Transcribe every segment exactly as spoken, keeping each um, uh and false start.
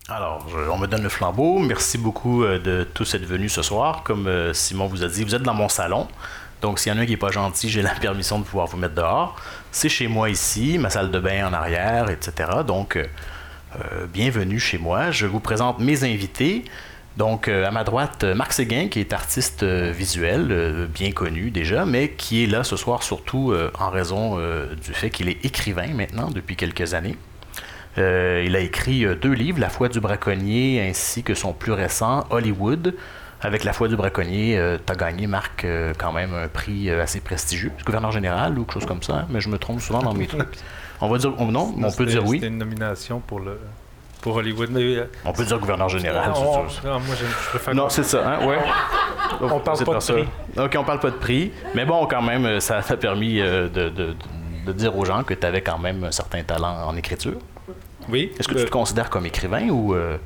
Alors, je, on me donne le flambeau. Merci beaucoup euh, de tous être venus ce soir. Comme euh, Simon vous a dit, vous êtes dans mon salon. Donc, s'il y en a un qui n'est pas gentil, j'ai la permission de pouvoir vous mettre dehors. C'est chez moi ici, ma salle de bain en arrière, et cetera. Donc, euh, euh, bienvenue chez moi. Je vous présente mes invités. Donc, euh, à ma droite, Marc Séguin, qui est artiste euh, visuel, euh, bien connu déjà, mais qui est là ce soir surtout euh, en raison euh, du fait qu'il est écrivain maintenant depuis quelques années. Euh, il a écrit euh, deux livres, La foi du braconnier ainsi que son plus récent, Hollywood. Avec La foi du braconnier, euh, tu as gagné, Marc, euh, quand même un prix euh, assez prestigieux, gouverneur général ou quelque chose comme ça, hein, mais je me trompe souvent dans mes trucs. On va dire, oh, non, mais on peut dire oui. C'était une nomination pour le... Pour Hollywood, mais... On peut dire gouverneur général, on, c'est sûr. Non, moi, je, je préfère... Non, c'est ça, hein, ouais. On, on parle pas de prix. OK, on parle pas de prix. Mais bon, quand même, ça t'a permis euh, de, de, de dire aux gens que tu avais quand même un certain talent en écriture. Oui. Est-ce que euh... tu te considères comme écrivain ou... Euh...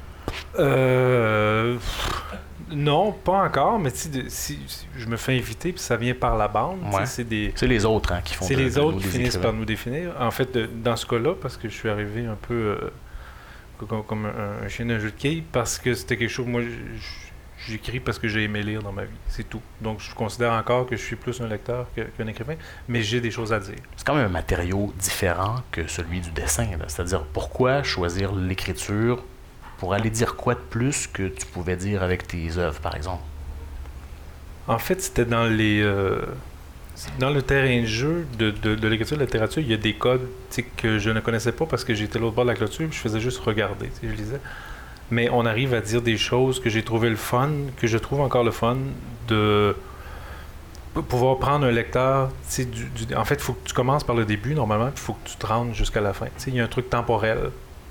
Euh... Non, pas encore, mais si, si, si je me fais inviter, puis ça vient par la bande, ouais. c'est des... C'est les autres hein, qui font C'est de, les de autres nous qui finissent écrivains. Par nous définir. En fait, de, dans ce cas-là, parce que je suis arrivé un peu euh, comme, comme un, un chien d'un jeu de quilles, parce que c'était quelque chose... Moi, j'écris parce que j'ai aimé lire dans ma vie, c'est tout. Donc, je considère encore que je suis plus un lecteur que, qu'un écrivain, mais j'ai des choses à dire. C'est quand même un matériau différent que celui du dessin, là. C'est-à-dire, pourquoi choisir l'écriture pour aller dire quoi de plus que tu pouvais dire avec tes œuvres, par exemple? En fait, c'était dans les... Euh, dans le terrain de jeu de, de, de l'écriture de la littérature, il y a des codes que je ne connaissais pas parce que j'étais l'autre bord de la clôture, puis je faisais juste regarder, je lisais. Mais on arrive à dire des choses que j'ai trouvé le fun, que je trouve encore le fun, de pouvoir prendre un lecteur. Du, du, en fait, il faut que tu commences par le début, normalement, puis il faut que tu te rendes jusqu'à la fin. Il y a un truc temporel.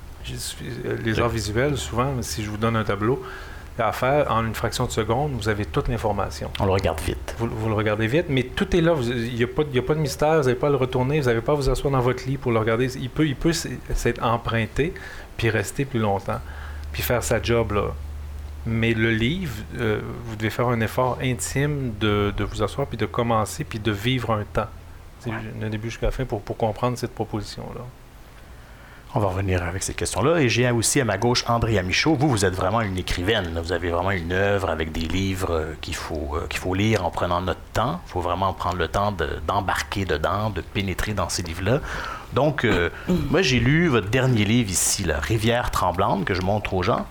Les arts visuels, souvent, si je vous donne un tableau à faire, en une fraction de seconde, vous avez toute l'information. On le regarde vite. Vous, vous le regardez vite, mais tout est là. Il n'y a, a pas de mystère, vous n'avez pas à le retourner, vous n'avez pas à vous asseoir dans votre lit pour le regarder. Il peut, il peut s'être emprunté, puis rester plus longtemps, puis faire sa job, là. Mais le livre, euh, vous devez faire un effort intime de, de vous asseoir, puis de commencer, puis de vivre un temps. Ouais. Du début jusqu'à la fin pour, pour comprendre cette proposition-là. On va revenir avec ces questions-là. Et j'ai aussi à ma gauche Andrea Michaud. Vous, vous êtes vraiment une écrivaine. Vous avez vraiment une œuvre avec des livres euh, qu'il faut, euh, qu'il faut lire en prenant notre temps. Il faut vraiment prendre le temps de, d'embarquer dedans, de pénétrer dans ces livres-là. Donc, euh, moi, j'ai lu votre dernier livre ici, là, Rivière tremblante, que je montre aux gens.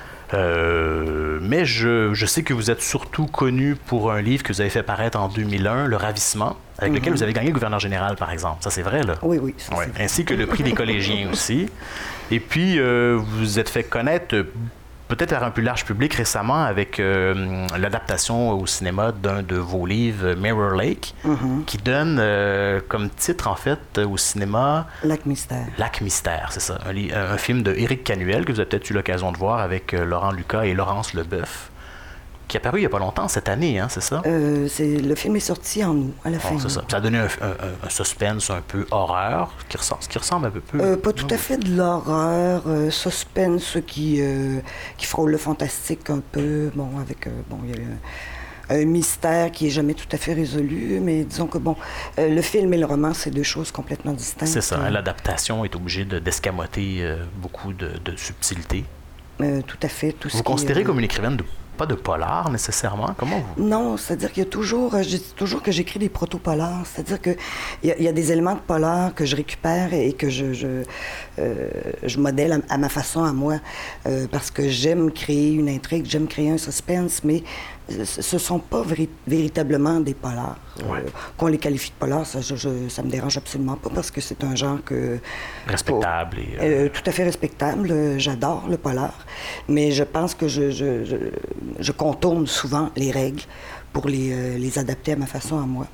Euh, mais je, je sais que vous êtes surtout connu pour un livre que vous avez fait paraître en deux mille un, Le Ravissement, avec mm-hmm. lequel vous avez gagné le gouverneur général, par exemple. Ça, c'est vrai, là? Oui, oui. Ça, ouais. c'est vrai. Ainsi que le prix des collégiens aussi. Et puis, euh, vous vous êtes fait connaître, euh, peut-être par un plus large public récemment, avec euh, l'adaptation au cinéma d'un de vos livres, Mirror Lake, mm-hmm. qui donne euh, comme titre, en fait, au cinéma... Lac Mystère. Lac Mystère, c'est ça. Un, li- un film de Éric Canuel, que vous avez peut-être eu l'occasion de voir avec euh, Laurent Lucas et Laurence Leboeuf, qui est apparu il n'y a pas longtemps, cette année, hein, c'est ça? Euh, c'est, le film est sorti en août, à la fin. Oh, c'est ça. Ça a donné un, un, un suspense un peu horreur, qui ressemble, qui ressemble un peu... peu euh, pas tout non. à fait de l'horreur, euh, suspense qui, euh, qui frôle le fantastique un peu. Bon, avec... Euh, bon, il y a un, un mystère qui n'est jamais tout à fait résolu, mais disons que, bon, euh, le film et le roman, c'est deux choses complètement distinctes. C'est ça. Hein, l'adaptation est obligée de, d'escamoter euh, beaucoup de, de subtilité. Euh, tout à fait. Tout vous ce considérez qui, euh, comme une écrivaine de... Pas de polar, nécessairement? Comment vous... Non, c'est-à-dire qu'il y a toujours... Je dis toujours que j'écris des proto-polars. C'est-à-dire qu'il y, y a des éléments de polar que je récupère et que je, je, euh, je modèle à, à ma façon, à moi. Euh, parce que j'aime créer une intrigue, j'aime créer un suspense, mais ce ne sont pas véri- véritablement des polars. Ouais. Euh, qu'on les qualifie de polars, ça ne me dérange absolument pas parce que c'est un genre que... Respectable. Pour, et, euh... euh, tout à fait respectable. J'adore le polar. Mais je pense que je... je, je Je contourne souvent les règles pour les, euh, les adapter à ma façon, à moi.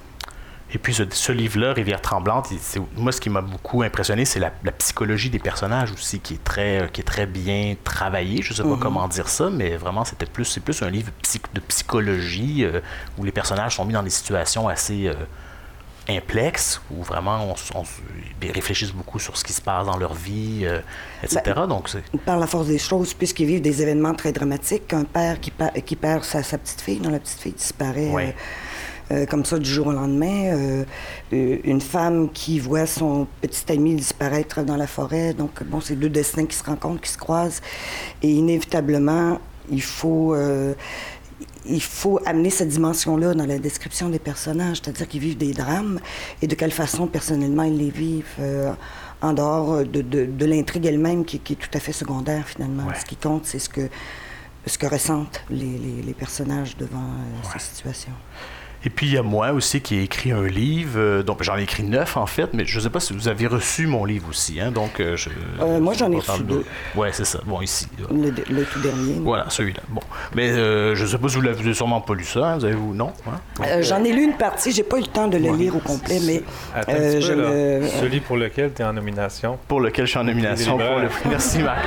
Et puis ce, ce livre-là, Rivière tremblante, c'est, moi, ce qui m'a beaucoup impressionné, c'est la, la psychologie des personnages aussi, qui est très, qui est très bien travaillée. Je ne sais pas mm-hmm. comment dire ça, mais vraiment, c'était plus, c'est plus un livre psy, de psychologie euh, où les personnages sont mis dans des situations assez... Euh, implexe, où vraiment on, on, ils réfléchissent beaucoup sur ce qui se passe dans leur vie, euh, et cetera. Ben, Donc, c'est... Par la force des choses, puisqu'ils vivent des événements très dramatiques, un père qui, pa- qui perd sa, sa petite fille, dont la petite fille disparaît ouais. euh, comme ça du jour au lendemain. Euh, une femme qui voit son petit ami disparaître dans la forêt. Donc, bon, c'est deux destins qui se rencontrent, qui se croisent. Et inévitablement, il faut... Euh, il faut amener cette dimension-là dans la description des personnages, c'est-à-dire qu'ils vivent des drames et de quelle façon, personnellement, ils les vivent euh, en dehors de, de, de l'intrigue elle-même qui, qui est tout à fait secondaire, finalement. Ouais. Ce qui compte, c'est ce que, ce que ressentent les, les, les personnages devant euh, ouais. ces situations. Et puis, il y a moi aussi qui ai écrit un livre. Euh, donc, j'en ai écrit neuf, en fait, mais je ne sais pas si vous avez reçu mon livre aussi. Hein, donc, euh, je, euh, moi, j'en ai reçu deux. Oui, c'est ça. Bon, ici. Le, le tout dernier. Voilà, celui-là. Bon. Mais euh, je ne sais pas si vous l'avez sûrement pas lu ça. Hein, vous avez-vous? Non? Hein? Donc, euh, j'en ai lu une partie. Je n'ai pas eu le temps de le ouais. lire au complet, mais... Attends un petit peu, là. Me... Celui pour lequel tu es en nomination. Pour lequel je suis en nomination. Pour le... Merci, Marc.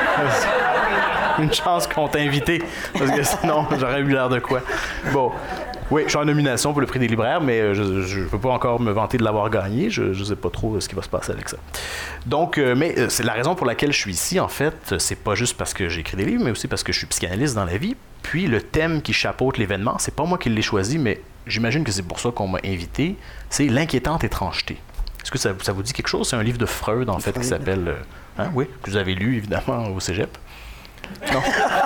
Une chance qu'on t'a invité, parce que sinon, j'aurais eu l'air de quoi. Bon. Oui, je suis en nomination pour le prix des libraires, mais je ne peux pas encore me vanter de l'avoir gagné. Je ne sais pas trop ce qui va se passer avec ça. Donc, euh, mais euh, c'est la raison pour laquelle je suis ici, en fait. C'est pas juste parce que j'ai écrit des livres, mais aussi parce que je suis psychanalyste dans la vie. Puis, le thème qui chapeaute l'événement, c'est pas moi qui l'ai choisi, mais j'imagine que c'est pour ça qu'on m'a invité. C'est l'inquiétante étrangeté. Est-ce que ça, ça vous dit quelque chose? C'est un livre de Freud, en fait, qui s'appelle... Euh, hein, oui, que vous avez lu, évidemment, au cégep. Non.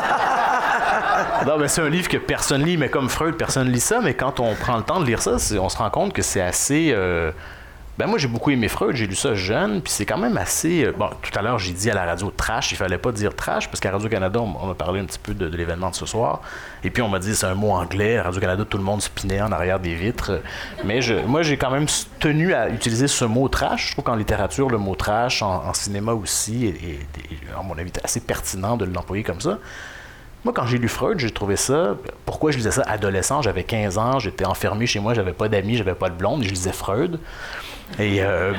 Non, mais c'est un livre que personne lit, mais comme Freud, personne lit ça. Mais quand on prend le temps de lire ça, on se rend compte que c'est assez... Euh... Ben moi, j'ai beaucoup aimé Freud, j'ai lu ça jeune, puis c'est quand même assez... Euh... Bon, tout à l'heure, j'ai dit à la radio trash, il fallait pas dire trash, parce qu'à Radio-Canada, on, on a parlé un petit peu de, de l'événement de ce soir, et puis on m'a dit c'est un mot anglais, à Radio-Canada, tout le monde spinait en arrière des vitres, mais je, moi, j'ai quand même tenu à utiliser ce mot trash. Je trouve qu'en littérature, le mot trash, en, en cinéma aussi, est, est, est, à mon avis, assez pertinent de l'employer comme ça. Moi, quand j'ai lu Freud, j'ai trouvé ça... Pourquoi je lisais ça adolescent? J'avais quinze ans, j'étais enfermé chez moi, j'avais pas d'amis, j'avais pas de blonde, je lisais Freud. Et, euh,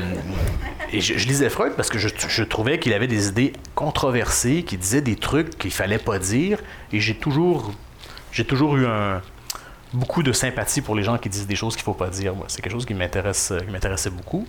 et je, je lisais Freud parce que je, je trouvais qu'il avait des idées controversées, qu'il disait des trucs qu'il fallait pas dire. Et j'ai toujours, j'ai toujours eu un, beaucoup de sympathie pour les gens qui disent des choses qu'il faut pas dire. Moi, c'est quelque chose qui m'intéresse, qui m'intéressait beaucoup.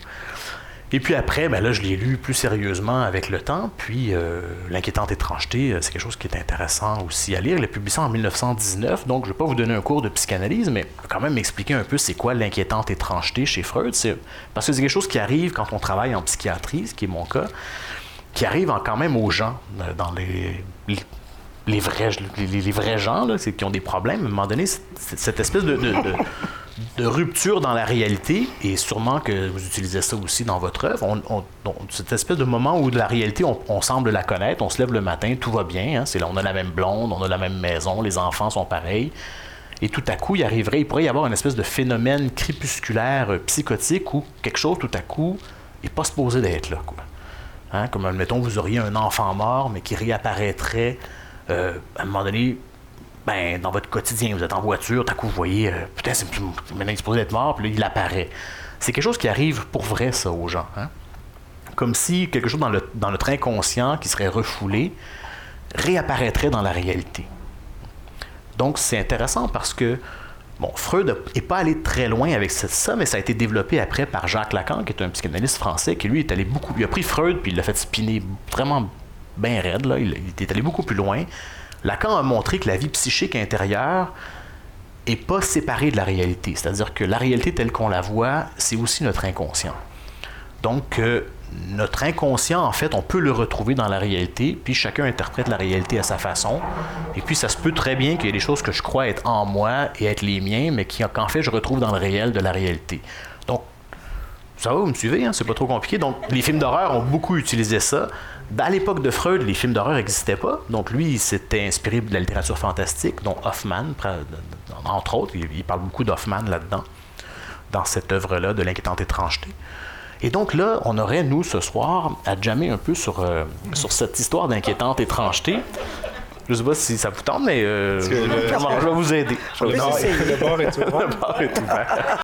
Et puis après, ben là, je l'ai lu plus sérieusement avec le temps. Puis euh, l'inquiétante étrangeté, c'est quelque chose qui est intéressant aussi à lire. Il a publié ça en dix-neuf cent dix-neuf, donc je ne vais pas vous donner un cours de psychanalyse, mais quand même m'expliquer un peu c'est quoi l'inquiétante étrangeté chez Freud. C'est, parce que c'est quelque chose qui arrive quand on travaille en psychiatrie, ce qui est mon cas, qui arrive en, quand même aux gens, dans les... les les vrais, les, les vrais gens là, c'est, qui ont des problèmes. À un moment donné, c'est, c'est cette espèce de... de, de de rupture dans la réalité, et sûrement que vous utilisez ça aussi dans votre œuvre, on, on, on, cette espèce de moment où de la réalité, on, on semble la connaître, on se lève le matin, tout va bien, hein, c'est là, on a la même blonde, on a la même maison, les enfants sont pareils, et tout à coup, il arriverait, il pourrait y avoir une espèce de phénomène crépusculaire, euh, psychotique, où quelque chose, tout à coup, n'est pas supposé d'être là, quoi. Hein, comme, admettons, vous auriez un enfant mort, mais qui réapparaîtrait, euh, à un moment donné, ben, dans votre quotidien, vous êtes en voiture, tout à coup, vous voyez, euh, putain, c'est, maintenant il est supposé être mort, puis là, il apparaît. C'est quelque chose qui arrive pour vrai, ça, aux gens. Hein? Comme si quelque chose dans, le, dans notre inconscient qui serait refoulé réapparaîtrait dans la réalité. Donc, c'est intéressant parce que, bon, Freud n'est pas allé très loin avec ça, mais ça a été développé après par Jacques Lacan, qui est un psychanalyste français, qui lui est allé beaucoup... Il a pris Freud, puis il l'a fait spinner vraiment bien raide, là. Il, il est allé beaucoup plus loin. Lacan a montré que la vie psychique intérieure n'est pas séparée de la réalité. C'est-à-dire que la réalité telle qu'on la voit, c'est aussi notre inconscient. Donc, euh, notre inconscient, en fait, on peut le retrouver dans la réalité, puis chacun interprète la réalité à sa façon. Et puis, ça se peut très bien qu'il y ait des choses que je crois être en moi et être les miens, mais qui, qu'en fait, je retrouve dans le réel de la réalité. Donc, ça va, vous me suivez, hein? C'est pas trop compliqué. Donc, les films d'horreur ont beaucoup utilisé ça. À l'époque de Freud, les films d'horreur n'existaient pas. Donc, lui, il s'était inspiré de la littérature fantastique, dont Hoffmann, entre autres. Il parle beaucoup d'Hoffmann là-dedans, dans cette œuvre-là de l'inquiétante étrangeté. Et donc là, on aurait, nous, ce soir, à jammer un peu sur, euh, sur cette histoire d'inquiétante étrangeté. Je ne sais pas si ça vous tente, mais euh, je, le, je vais vous aider. Je vais le, bar, le bar est ouvert. Le bar est ouvert.